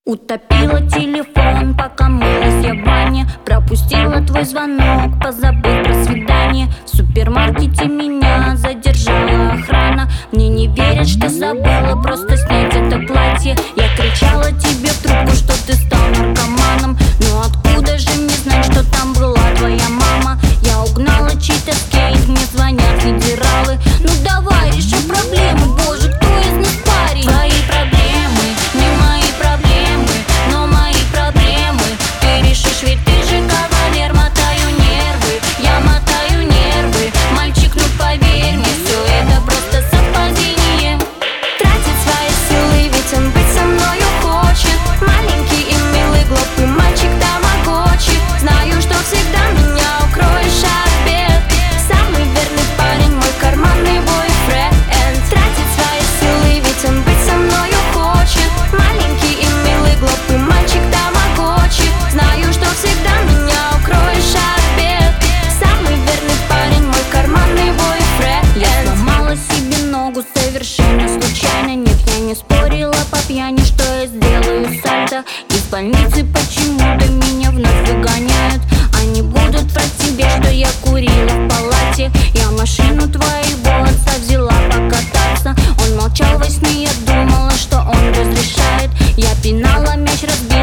Утопила телефон, пока мылась я в ванне. Пропустила твой звонок, позабыв про свидание. В супермаркете меня задержала охрана. Мне не верят, что забыла просто снять это платье. Я кричала тебе в трубку, что ты стал наркоманом. Но откуда же мне знать, что там была твоя мама? Я угнала чей-то скейт, мне звонят федералы. Ну давай, реши проблему, боже, кто из нас парень? Твои проблемы, не мои проблемы, но мои проблемы ты решишь, ведь ты же кавалер. Мотаю нервы, я мотаю нервы. Мальчик, ну поверь мне, все это просто совпадение. Тратит свои силы, ведь он быть со мною хочет. Маленький и милый, глупый мальчик тамагочи. Знаю, что всегда меня укроешь от бед. Самый верный парень, мой карманный бойфренд. Тратит свои силы, ведь он быть со мною хочет. Маленький и милый, глупый мальчик тамагочи. Знаю, что всегда меня укроешь от бед. Самый верный парень, мой карманный бойфренд. Я сломала себе ногу совершенно случайно. Нет, я не спорила по пьяни, что я сделаю сальто. Из больницы почему-то меня вновь выгоняют. Они будут врать тебе, что я курила в палате. Я машину твоего отца взяла покататься. Он молчал во сне, я думала, что он разрешает. Я пинала мяч, разбила